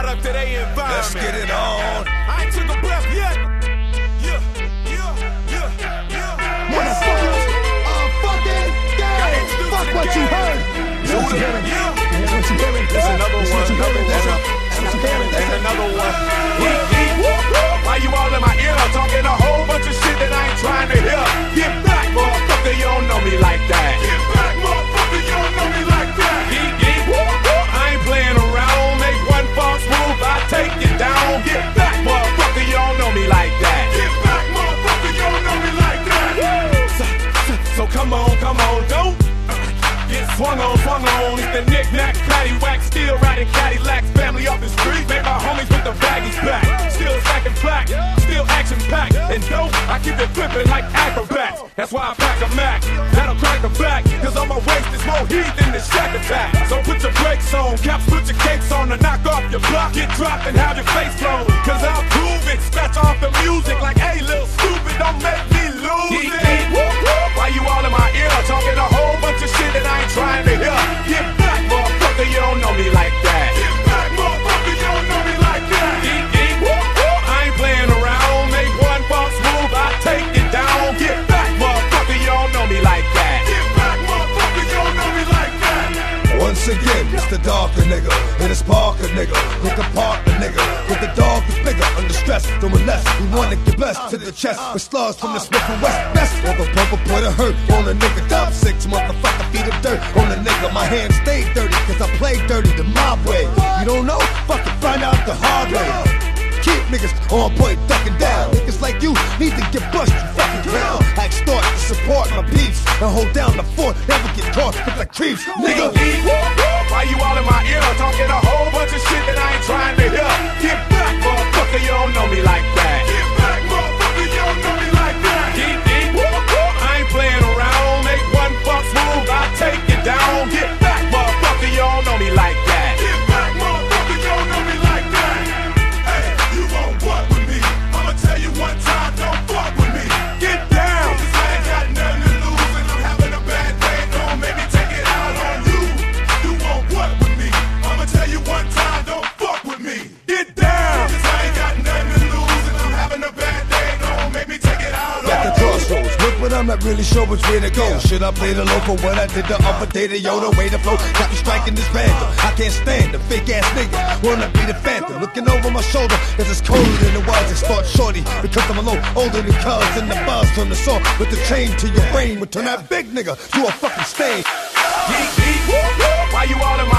product of their environment. Let's get it on. I ain't took a breath yet. Motherfuckers are fucking dead. Fuck what you heard. What you hearing? What you hearing? There's another one. What you hearing? And another one. Why you all in my ear talking a whole bunch of shit that I ain't trying to hear? Get back, motherfucker, you don't know me like that. Get back, motherfucker, you don't know me like that. I ain't playing around. Make one false move, I take you down. Get back, motherfucker, you don't know me like that. Get back, motherfucker, you don't know me like that. So come on, don't get swung on. It's the knick-knack, paddywhack, still riding Cadillacs. Family up the street, make my homies with the baggies back. Still stacking plaque, still action-packed. And dope, I keep it flipping like acrobats. That's why I pack a Mac, that'll crack the back. Cause on my waist is more heat than the Shack Attack. So put your brakes on, caps, put your cakes on to knock off your block. Get dropped and have your face blown. Cause I'll prove it, scratch off the music like, hey, little stupid, don't make me lose it. Why you all in my ear talking a whole bunch of shit that I ain't trying to hear? Get back, motherfucker, you don't know me like that. Get back, motherfucker, you don't know me like that. I ain't playing around. Make one false move, I take it down. Get back, motherfucker, you don't know me like that. Get back, motherfucker, you don't know me like that. Once again, it's the darker nigga, and it's Parker nigga, pick apart the nigga, with the dog is bigger, under stress, don't molest, we wanna get blessed to the chest, with slugs from the Smith and West, best, or the bumper put a hurt on a nigga, top 6, motherfucker, feet of dirt on a nigga, my hands stay dirty, cause I play dirty the mob way, you don't know, fucking find out the hard way, keep niggas on point, ducking down, niggas like you need to get bust, you fucking clown, I extort to support my peeps, and hold down the fort, never get caught, look like creeps, nigga. Why you all in my ear talking a whole bunch of shit that I ain't trying to hear? Get back, motherfucker, you don't know me like that. Get back, motherfucker, you don't know me like that. I ain't playing around. Make one false move, I take you down. Get back, motherfucker, you don't know me like that. Get back, motherfucker, you don't know me like that. Hey, you won't fuck with me. I'ma tell you one time, don't fuck with me. Get down. Cause I ain't got nothing to lose and I'm having a bad day. Don't make me take it out on you. What with me? I'ma tell you one time, don't fuck with me. Get down. Cause I ain't got nothing to lose and I'm having a bad day. Don't make me take it out on At the crossroads, look, but I'm not really sure which way to go. Should I play the local when I did the upper day to yo, the way to flow? Got me striking this phantom. I can't stand the fake ass nigga. Wanna be the phantom. Looking over my shoulder, cause it's colder than it was. It starts shorty because I'm a low, older than cuz. And the buzz from the saw with the chain to your brain would turn that big nigga to a fucking stain. Why you all in my